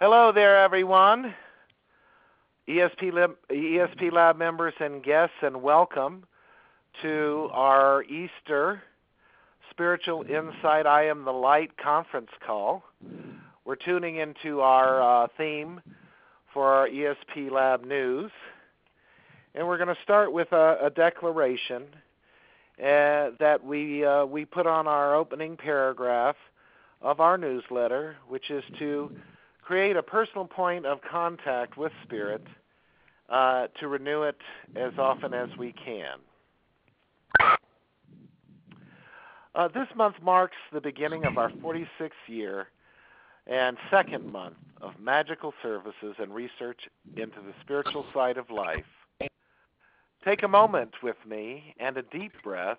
Hello there, everyone, ESP Lab members and guests, and welcome to our Easter Spiritual Insight I Am the Light conference call. We're tuning into our theme for our ESP Lab news, and we're going to start with a declaration that we put on our opening paragraph of our newsletter, which is to create a personal point of contact with Spirit to renew it as often as we can. This month marks the beginning of our 46th year and second month of magical services and research into the spiritual side of life. Take a moment with me and a deep breath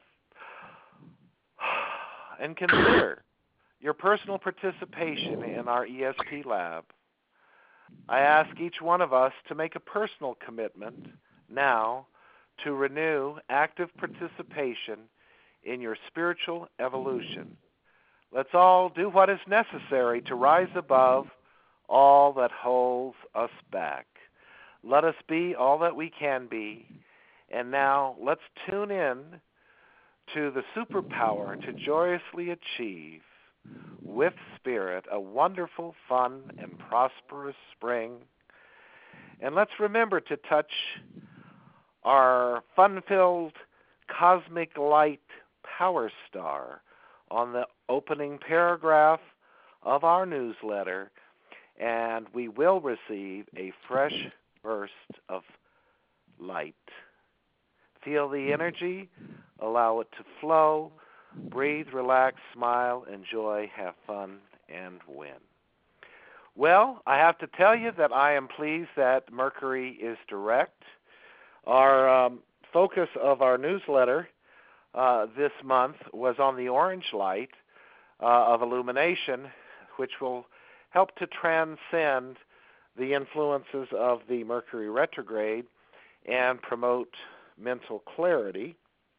and consider your personal participation in our ESP Lab. I ask each one of us to make a personal commitment now to renew active participation in your spiritual evolution. Let's all do what is necessary to rise above all that holds us back. Let us be all that we can be. And now let's tune in to the superpower to joyously achieve with Spirit a wonderful, fun, and prosperous spring. And let's remember to touch our fun-filled cosmic light power star on the opening paragraph of our newsletter, and we will receive a fresh burst of light. Feel the energy, allow it to flow. Breathe, relax, smile, enjoy, have fun, and win. Well, I have to tell you that I am pleased that Mercury is direct. Our focus of our newsletter this month was on the orange light of illumination, which will help to transcend the influences of the Mercury retrograde and promote mental clarity.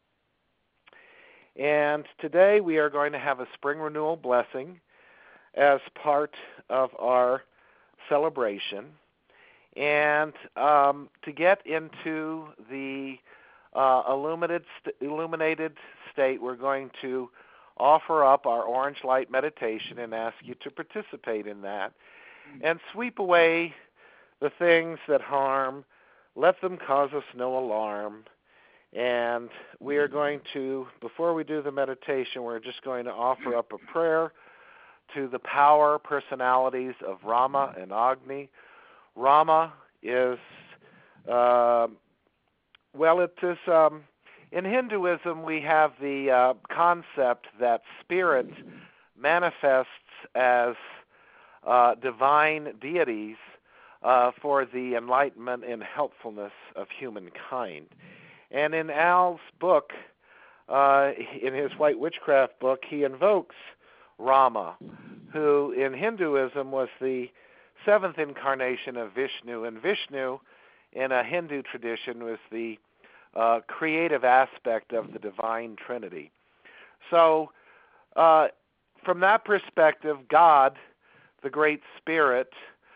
And today we are going to have a spring renewal blessing as part of our celebration. And to get into the illuminated state, we're going to offer up our orange light meditation and ask you to participate in that and sweep away the things that harm. Let them cause us no alarm. And we are going to, before we do the meditation, we're just going to offer up a prayer to the power personalities of Rama and Agni. Rama is, in Hinduism we have the concept that spirit manifests as divine deities for the enlightenment and helpfulness of humankind. And in Al's book, in his White Witchcraft book, he invokes Rama, who in Hinduism was the seventh incarnation of Vishnu. And Vishnu, in a Hindu tradition, was the creative aspect of the divine Trinity. So from that perspective, God, the Great Spirit,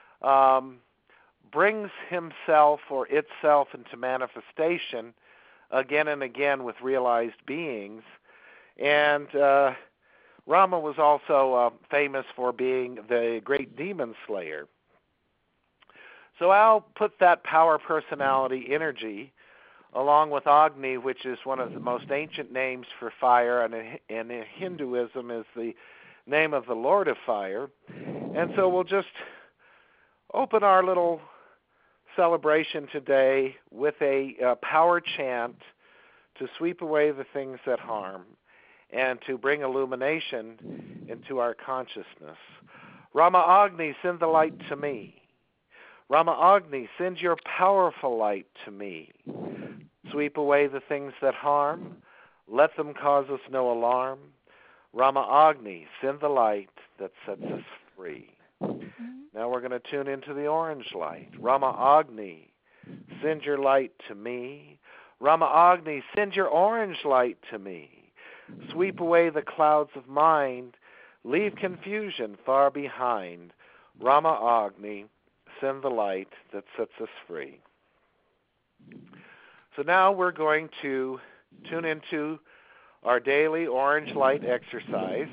brings himself or itself into manifestation again and again with realized beings. And Rama was also famous for being the great demon slayer. So I'll put that power personality energy along with Agni, which is one of the most ancient names for fire, and in Hinduism is the name of the Lord of Fire. And so we'll just open our little celebration today with a power chant to sweep away the things that harm and to bring illumination into our consciousness. Rama Agni, send the light to me. Rama Agni, send your powerful light to me. Sweep away the things that harm. Let them cause us no alarm. Rama Agni, send the light that sets us free. Now we're going to tune into the orange light. Rama Agni, send your light to me. Rama Agni, send your orange light to me. Sweep away the clouds of mind. Leave confusion far behind. Rama Agni, send the light that sets us free. So now we're going to tune into our daily orange light exercise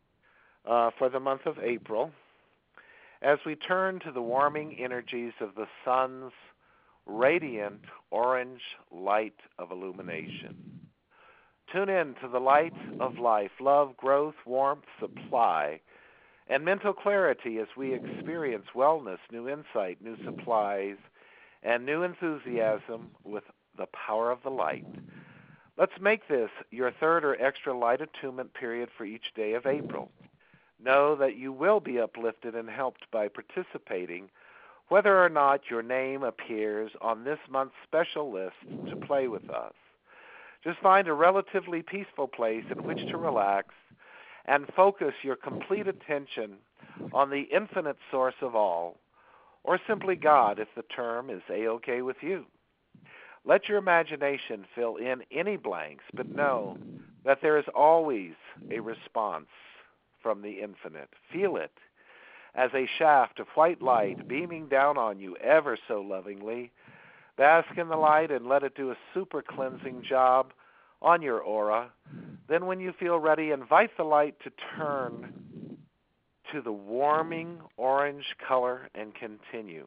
for the month of April as we turn to the warming energies of the sun's radiant orange light of illumination. Tune in to the light of life, love, growth, warmth, supply, and mental clarity as we experience wellness, new insight, new supplies, and new enthusiasm with the power of the light. Let's make this your third or extra light attunement period for each day of April. Know that you will be uplifted and helped by participating, whether or not your name appears on this month's special list to play with us. Just find a relatively peaceful place in which to relax and focus your complete attention on the infinite source of all, or simply God if the term is A-OK with you. Let your imagination fill in any blanks, but know that there is always a response from the infinite. Feel it as a shaft of white light beaming down on you ever so lovingly. Bask in the light and let it do a super cleansing job on your aura. Then when you feel ready, invite the light to turn to the warming orange color and continue.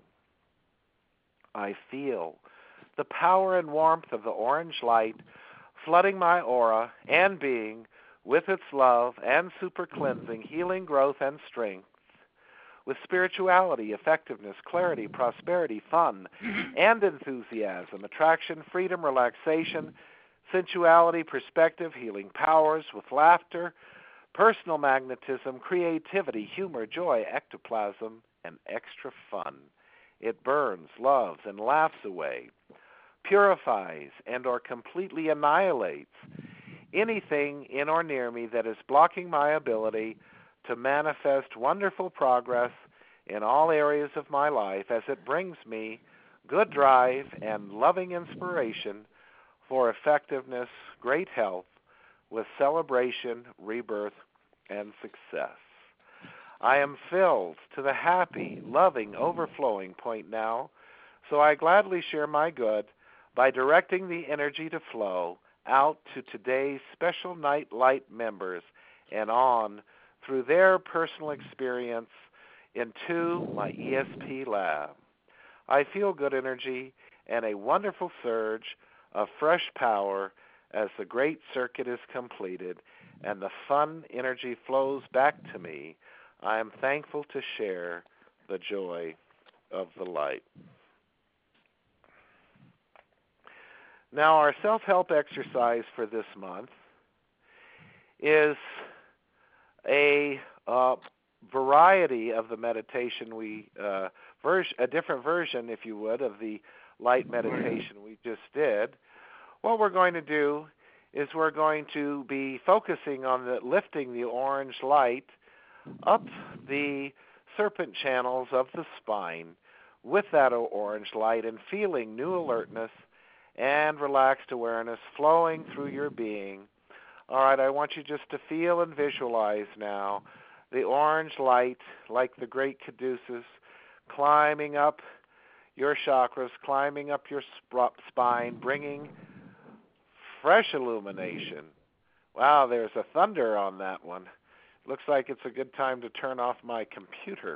I feel the power and warmth of the orange light flooding my aura and being with its love and super cleansing, healing, growth, and strength, with spirituality, effectiveness, clarity, prosperity, fun, and enthusiasm, attraction, freedom, relaxation, sensuality, perspective, healing powers, with laughter, personal magnetism, creativity, humor, joy, ectoplasm, and extra fun. It burns, loves, and laughs away, purifies, and or completely annihilates anything in or near me that is blocking my ability to manifest wonderful progress in all areas of my life, as it brings me good drive and loving inspiration for effectiveness, great health, with celebration, rebirth, and success. I am filled to the happy, loving, overflowing point now, so I gladly share my good by directing the energy to flow out to today's special night light members and on through their personal experience into my ESP lab. I feel good energy and a wonderful surge of fresh power as the great circuit is completed and the fun energy flows back to me. I am thankful to share the joy of the light. Now, our self-help exercise for this month is a variety of the meditation a different version, if you would, of the light meditation we just did. What we're going to do is we're going to be focusing on lifting the orange light up the serpent channels of the spine with that orange light and feeling new alertness and relaxed awareness flowing through your being. All right, I want you just to feel and visualize now the orange light, like the great Caduceus, climbing up your chakras, climbing up your spine, bringing fresh illumination. Wow, there's a thunder on that one. Looks like it's a good time to turn off my computer.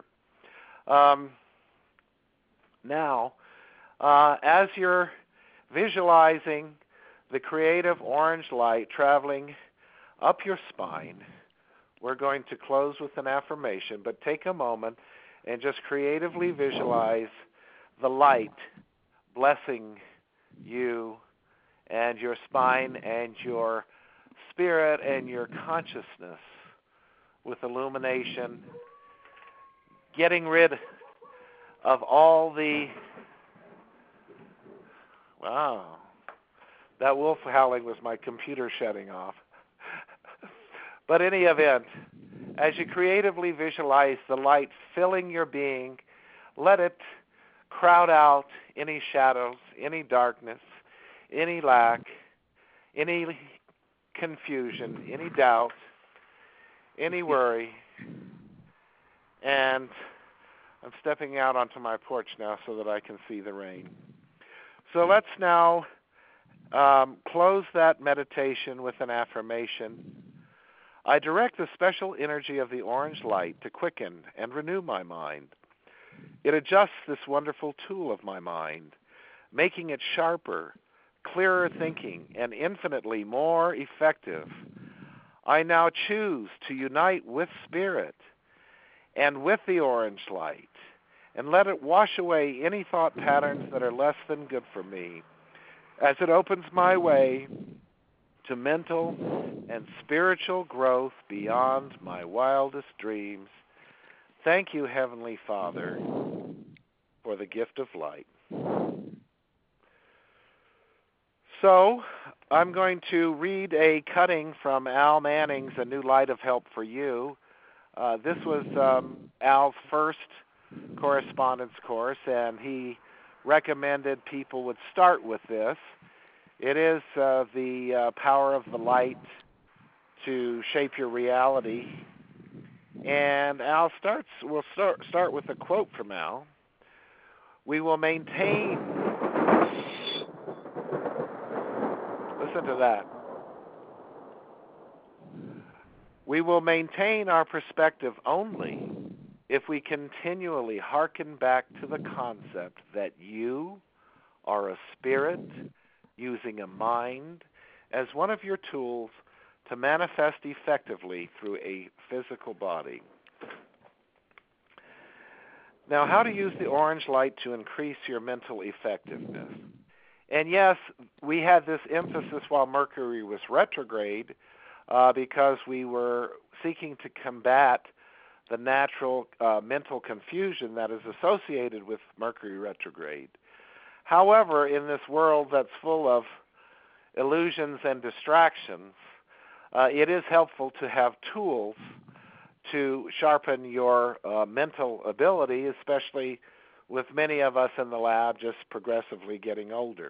Now, as you're visualizing the creative orange light traveling up your spine, we're going to close with an affirmation, but take a moment and just creatively visualize the light blessing you and your spine and your spirit and your consciousness with illumination, getting rid of all the... Wow, that wolf howling was my computer shutting off. But in any event, as you creatively visualize the light filling your being, let it crowd out any shadows, any darkness, any lack, any confusion, any doubt, any worry, and I'm stepping out onto my porch now so that I can see the rain. So let's now close that meditation with an affirmation. I direct the special energy of the orange light to quicken and renew my mind. It adjusts this wonderful tool of my mind, making it sharper, clearer thinking, and infinitely more effective. I now choose to unite with Spirit and with the orange light, and let it wash away any thought patterns that are less than good for me, as it opens my way to mental and spiritual growth beyond my wildest dreams. Thank you, Heavenly Father, for the gift of light. So, I'm going to read a cutting from Al Manning's A New Light of Help for You. This was Al's first correspondence course, and he recommended people would start with this. It is the power of the light to shape your reality. And Al we'll start with a quote from Al. We will maintain, listen to that. We will maintain our perspective only if we continually hearken back to the concept that you are a spirit using a mind as one of your tools to manifest effectively through a physical body. Now, how to use the orange light to increase your mental effectiveness. And yes, we had this emphasis while Mercury was retrograde because we were seeking to combat the natural mental confusion that is associated with Mercury retrograde. However, in this world that's full of illusions and distractions, it is helpful to have tools to sharpen your mental ability, especially with many of us in the lab just progressively getting older.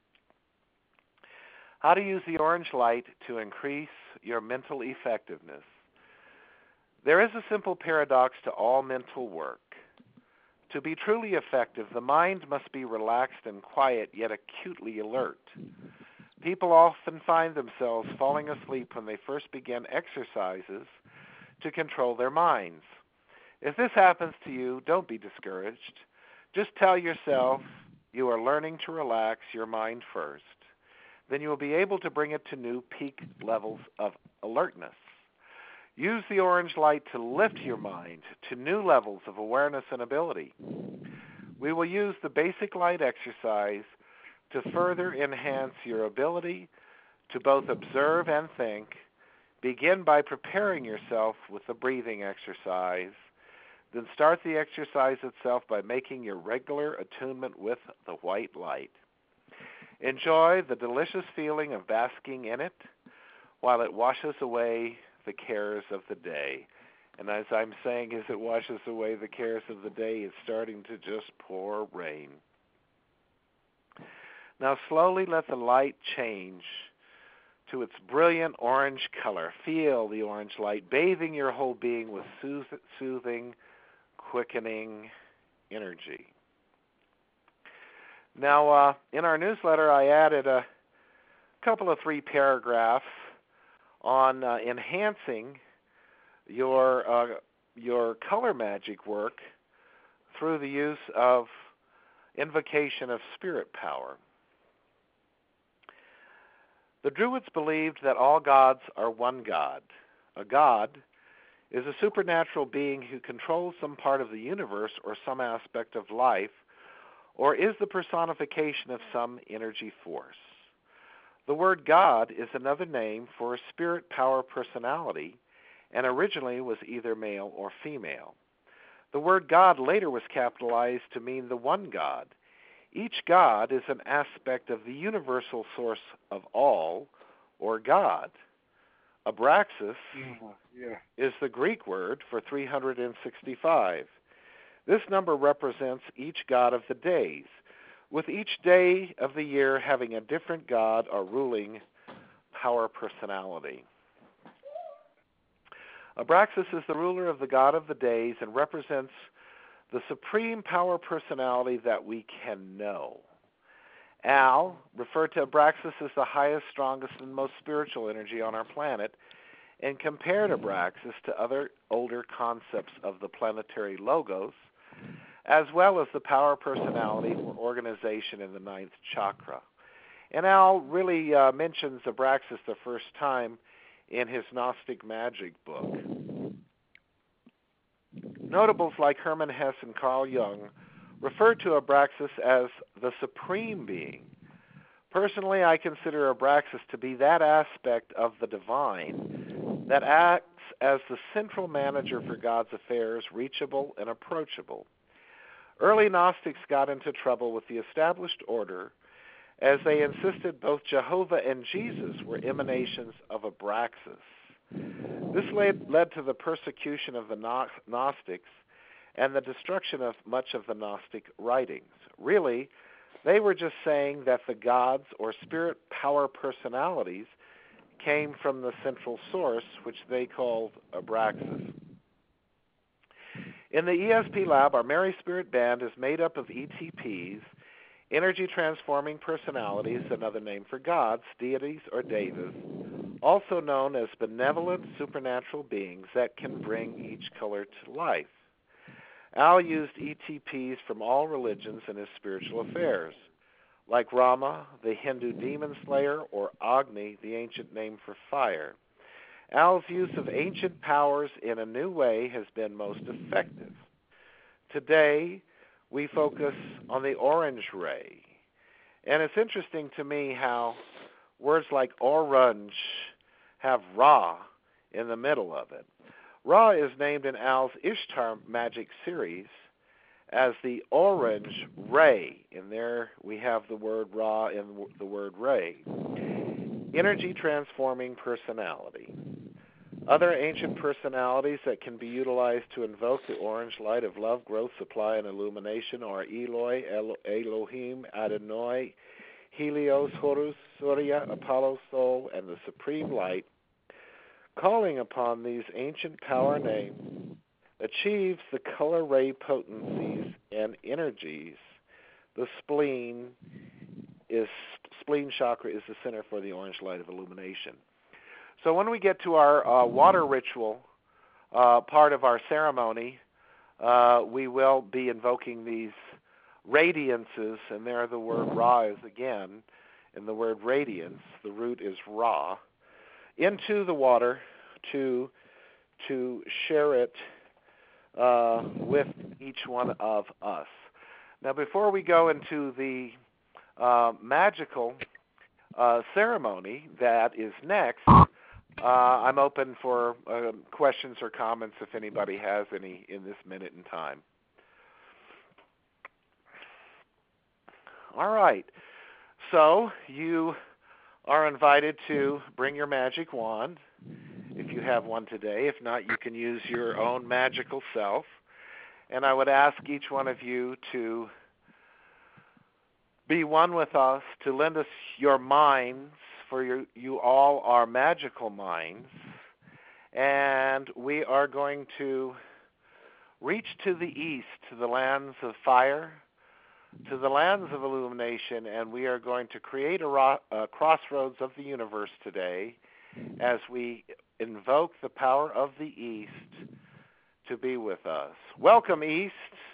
How to use the orange light to increase your mental effectiveness. There is a simple paradox to all mental work. To be truly effective, the mind must be relaxed and quiet, yet acutely alert. People often find themselves falling asleep when they first begin exercises to control their minds. If this happens to you, don't be discouraged. Just tell yourself you are learning to relax your mind first. Then you will be able to bring it to new peak levels of alertness. Use the orange light to lift your mind to new levels of awareness and ability. We will use the basic light exercise to further enhance your ability to both observe and think. Begin by preparing yourself with the breathing exercise. Then start the exercise itself by making your regular attunement with the white light. Enjoy the delicious feeling of basking in it while it washes away the cares of the day. And as I'm saying, as it washes away the cares of the day, it's starting to just pour rain. Now slowly let the light change to its brilliant orange color. Feel the orange light bathing your whole being with soothing, quickening energy. Now, in our newsletter, I added a couple of 3 paragraphs on enhancing your color magic work through the use of invocation of spirit power. The Druids believed that all gods are one God. A god is a supernatural being who controls some part of the universe or some aspect of life, or is the personification of some energy force. The word God is another name for a spirit power personality, and originally was either male or female. The word God later was capitalized to mean the one God. Each God is an aspect of the universal source of all, or God. Abraxas is the Greek word for 365. This number represents each god of the days, with each day of the year having a different god or ruling power personality. Abraxas is the ruler of the god of the days and represents the supreme power personality that we can know. Al referred to Abraxas as the highest, strongest, and most spiritual energy on our planet, and compared Abraxas to other older concepts of the planetary logos, as well as the power personality or organization in the ninth chakra. And Al really mentions Abraxas the first time in his Gnostic Magic book. Notables like Hermann Hesse and Carl Jung refer to Abraxas as the supreme being. Personally, I consider Abraxas to be that aspect of the divine that acts as the central manager for God's affairs, reachable and approachable. Early Gnostics got into trouble with the established order as they insisted both Jehovah and Jesus were emanations of Abraxas. This led to the persecution of the Gnostics and the destruction of much of the Gnostic writings. Really, they were just saying that the gods or spirit power personalities came from the central source, which they called Abraxas. In the ESP Lab, our Mary Spirit Band is made up of ETPs, energy transforming personalities, another name for gods, deities, or devas, also known as benevolent supernatural beings that can bring each color to life. Al used ETPs from all religions in his spiritual affairs, like Rama, the Hindu demon slayer, or Agni, the ancient name for fire. Al's use of ancient powers in a new way has been most effective. Today, we focus on the orange ray. And it's interesting to me how words like orange have Ra in the middle of it. Ra is named in Al's Ishtar magic series as the orange ray. And there we have the word Ra and the word ray. Energy transforming personality. Other ancient personalities that can be utilized to invoke the orange light of love, growth, supply, and illumination are Eloi, Elohim, Adonai, Helios, Horus, Surya, Apollo, Sol, and the Supreme Light. Calling upon these ancient power names achieves the color ray potencies and energies. The spleen chakra is the center for the orange light of illumination. So when we get to our water ritual part of our ceremony, we will be invoking these radiances, and there the word Ra is again, and the word radiance, the root is Ra, into the water to share it with each one of us. Now, before we go into the magical ceremony that is next, I'm open for questions or comments if anybody has any in this minute in time. All right. So you are invited to bring your magic wand if you have one today. If not, you can use your own magical self. And I would ask each one of you to be one with us, to lend us your minds, for you all are magical minds. And we are going to reach to the east, to the lands of fire, to the lands of illumination, and we are going to create a crossroads of the universe today as we invoke the power of the east to be with us. Welcome, east.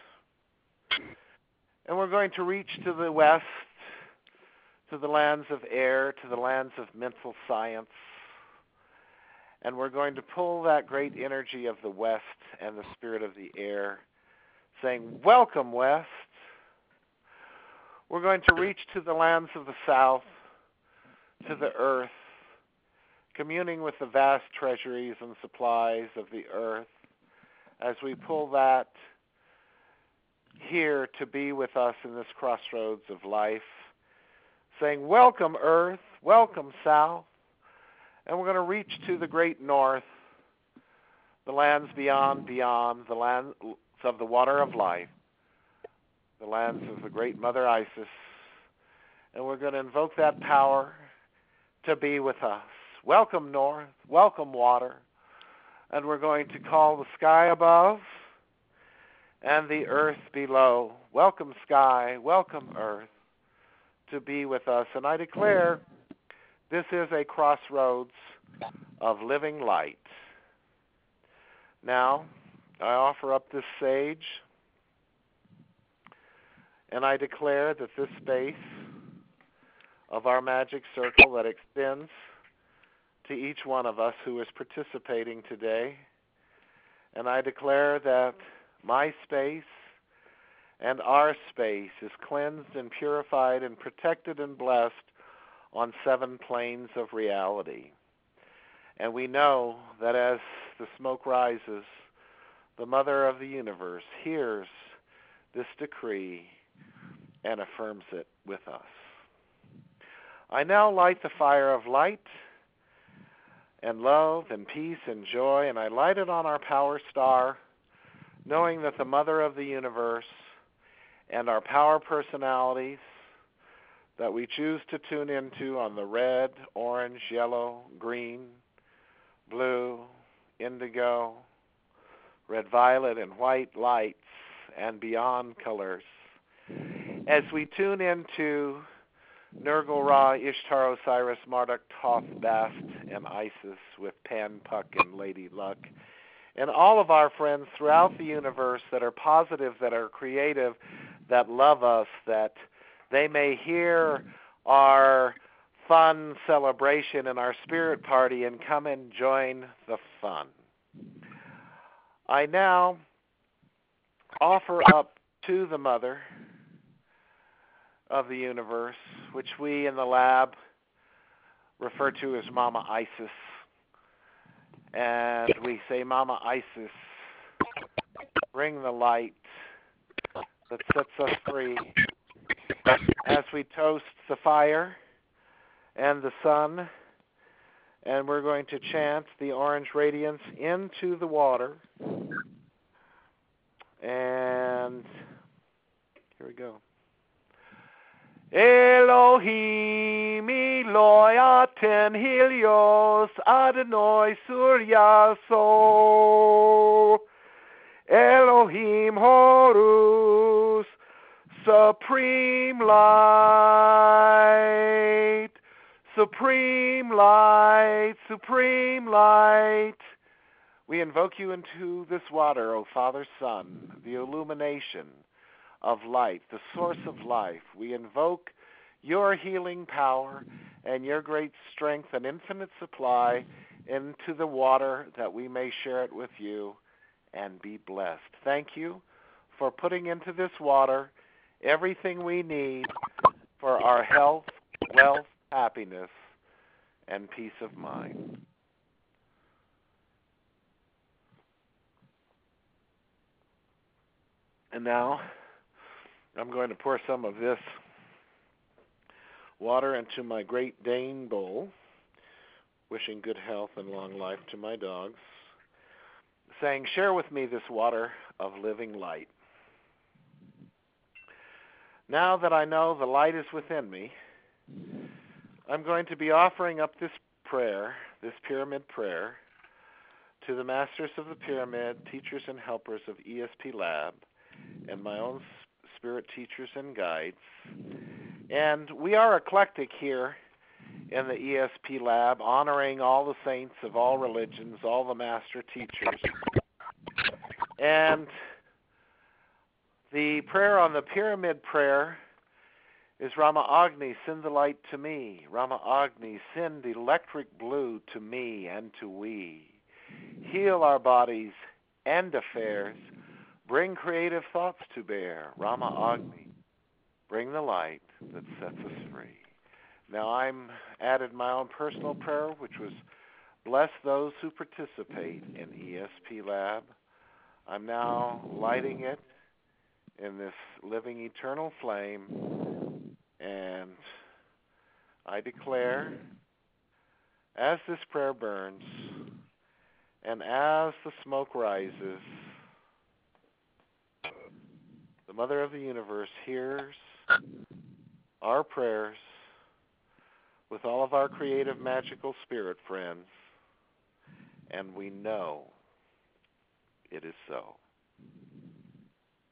And we're going to reach to the west, to the lands of air, to the lands of mental science. And we're going to pull that great energy of the west and the spirit of the air, saying, welcome, west. We're going to reach to the lands of the south, to the earth, communing with the vast treasuries and supplies of the earth, as we pull that here to be with us in this crossroads of life, saying, welcome, earth, welcome, south. And we're going to reach to the great north, the lands beyond, the lands of the water of life, the lands of the great Mother Isis. And we're going to invoke that power to be with us. Welcome, north, welcome, water. And we're going to call the sky above, and the earth below. Welcome, sky, welcome, earth, to be with us. And I declare this is a crossroads of living light. Now, I offer up this sage, and I declare that this space of our magic circle that extends to each one of us who is participating today, and I declare that my space and our space is cleansed and purified and protected and blessed on 7 planes of reality. And we know that as the smoke rises, the Mother of the Universe hears this decree and affirms it with us. I now light the fire of light and love and peace and joy, and I light it on our power star, knowing that the Mother of the Universe and our power personalities that we choose to tune into on the red, orange, yellow, green, blue, indigo, red, violet, and white lights and beyond colors. As we tune into Nergal, Ra, Ishtar, Osiris, Marduk, Thoth, Bast, and Isis with Pan, Puck, and Lady Luck, and all of our friends throughout the universe that are positive, that are creative, that love us, that they may hear our fun celebration and our spirit party and come and join the fun. I now offer up to the Mother of the Universe, which we in the lab refer to as Mama Isis. And we say, Mama Isis, bring the light that sets us free. As we toast the fire and the sun, and we're going to chant the orange radiance into the water. And here we go. Elohim Eloi Aten Helios Adonai Suryaso Elohim Horus Supreme light, supreme light, supreme light. We invoke you into this water, O Father, Son, the illumination of light, the source of life. We invoke your healing power and your great strength and infinite supply into the water that we may share it with you and be blessed. Thank you for putting into this water everything we need for our health, wealth, happiness, and peace of mind. And now, I'm going to pour some of this water into my Great Dane bowl, wishing good health and long life to my dogs, saying, share with me this water of living light. Now that I know the light is within me, I'm going to be offering up this prayer, this pyramid prayer, to the masters of the pyramid, teachers and helpers of ESP Lab, and my own spirit teachers and guides. And we are eclectic here in the ESP Lab, honoring all the saints of all religions, all the master teachers. And the prayer on the pyramid prayer is Rama Agni, send the light to me. Rama Agni, send electric blue to me and to we. Heal our bodies and affairs. Bring creative thoughts to bear. Rama Agni, bring the light that sets us free. Now I'm added my own personal prayer, which was bless those who participate in ESP Lab. I'm now lighting it in this living eternal flame, and I declare, as this prayer burns and as the smoke rises, the Mother of the Universe hears our prayers with all of our creative, magical spirit friends, and we know it is so.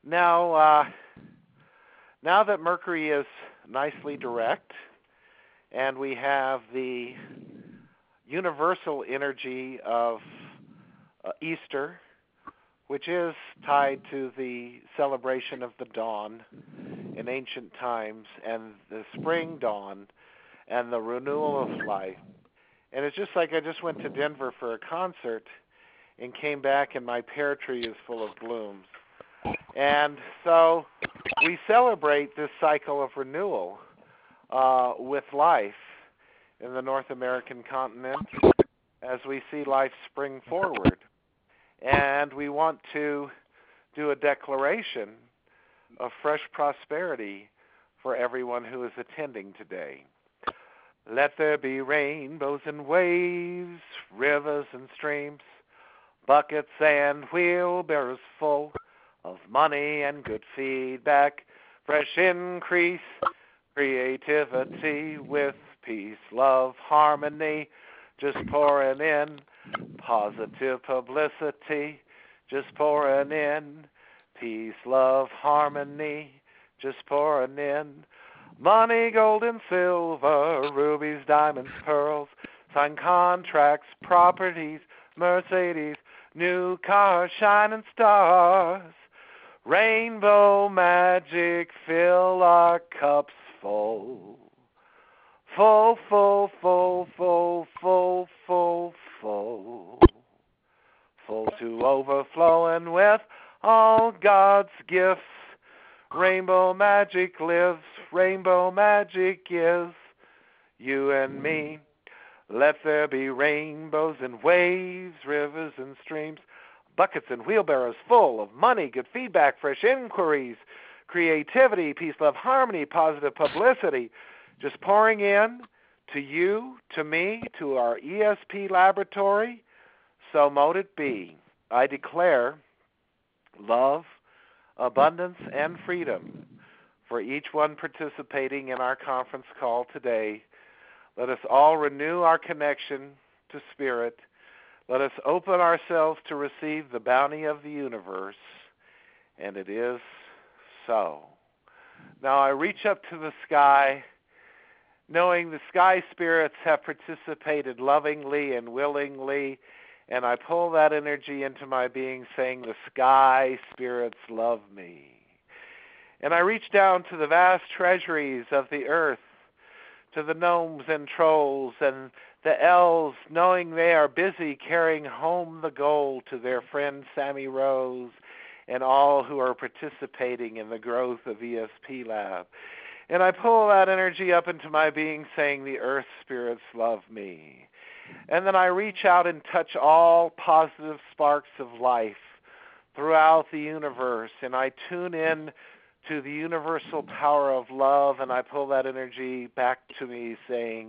Now, now that Mercury is nicely direct, and we have the universal energy of Easter, which is tied to the celebration of the dawn in ancient times, and the spring dawn, and the renewal of life. And it's just like I just went to Denver for a concert and came back, and my pear tree is full of blooms. And so we celebrate this cycle of renewal with life in the North American continent as we see life spring forward. And we want to do a declaration of fresh prosperity for everyone who is attending today. Let there be rainbows and waves, rivers and streams, buckets and wheelbarrows full of money and good feedback, fresh increase, creativity with peace, love, harmony, just pouring in, positive publicity, just pouring in, peace, love, harmony, just pouring in, money, gold and silver, rubies, diamonds, pearls, signed contracts, properties, Mercedes, new cars, shining stars, rainbow magic, fill our cups full. Full, full, full, full, full, full, full. Full to overflowing with all God's gifts. Rainbow magic lives, rainbow magic is you and me. Let there be rainbows and waves, rivers and streams, buckets and wheelbarrows full of money, good feedback, fresh inquiries, creativity, peace, love, harmony, positive publicity, just pouring in to you, to me, to our ESP laboratory. So mote it be. I declare love, abundance, and freedom for each one participating in our conference call today. Let us all renew our connection to Spirit. Let us open ourselves to receive the bounty of the universe, and it is so. Now I reach up to the sky, knowing the sky spirits have participated lovingly and willingly, and I pull that energy into my being, saying, the sky spirits love me. And I reach down to the vast treasuries of the earth, to the gnomes and trolls and the elves, knowing they are busy carrying home the gold to their friend Sammy Rose and all who are participating in the growth of ESP Lab. And I pull that energy up into my being, saying, the earth spirits love me. And then I reach out and touch all positive sparks of life throughout the universe, and I tune in to the universal power of love, and I pull that energy back to me, saying,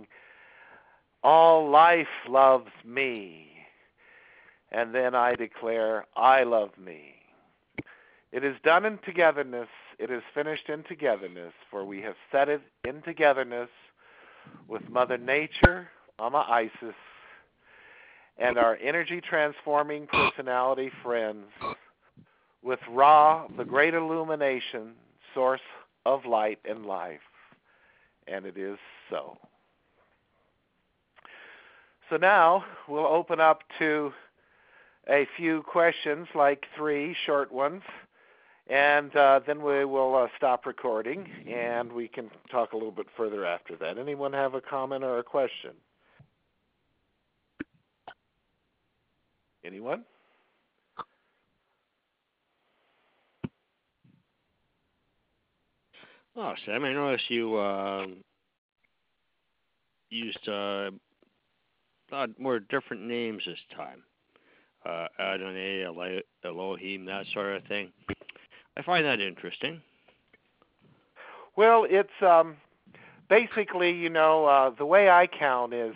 all life loves me. And then I declare, I love me. It is done in togetherness. It is finished in togetherness, for we have set it in togetherness with Mother Nature, Mama Isis, and our energy-transforming personality friends, with Ra, the great illumination, source of light and life. And it is so. So now we'll open up to a few questions, like 3 short ones, and then we will stop recording, and we can talk a little bit further after that. Anyone have a comment or a question? Anyone? Oh, Sam, I noticed you used more different names this time. Adonai, Elohim, that sort of thing. I find that interesting. Well, it's basically, the way I count is,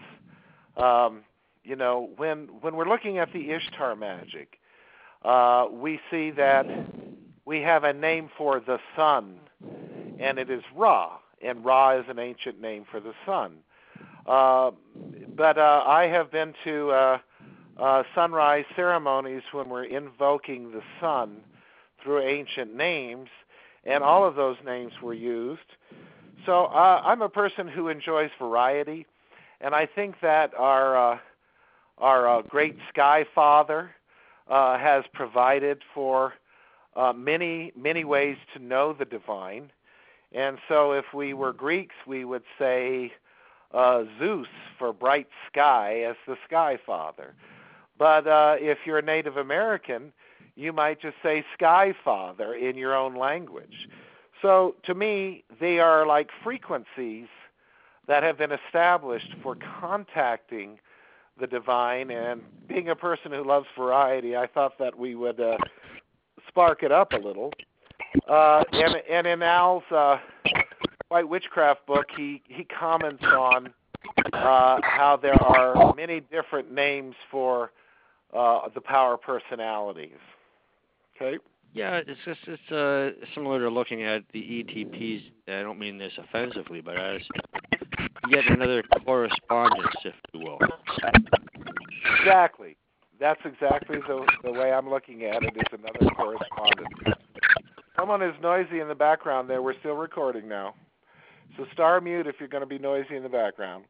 when we're looking at the Ishtar magic, we see that we have a name for the sun, and it is Ra, and Ra is an ancient name for the sun. But I have been to sunrise ceremonies when we're invoking the sun through ancient names, and all of those names were used. So I'm a person who enjoys variety, and I think that our great Sky Father has provided for many ways to know the divine. And so if we were Greeks, we would say Zeus for bright sky as the Sky Father. But if you're a Native American, you might just say Sky Father in your own language. So to me, they are like frequencies that have been established for contacting the divine. And being a person who loves variety, I thought that we would spark it up a little. And in Al's White Witchcraft book, he comments on how there are many different names for the power personalities. Okay? Yeah, it's similar to looking at the ETPs. I don't mean this offensively, but as yet another correspondence, if you will. Exactly. That's exactly the way I'm looking at it, is another correspondence. Someone is noisy in the background there. We're still recording now. So star mute if you're going to be noisy in the background.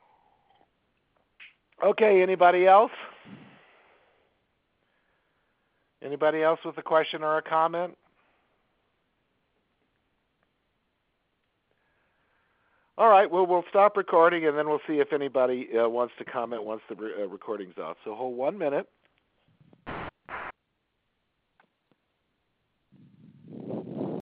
Okay, anybody else? Anybody else with a question or a comment? All right, well, we'll stop recording, and then we'll see if anybody wants to comment once the recording's off. So hold 1 minute.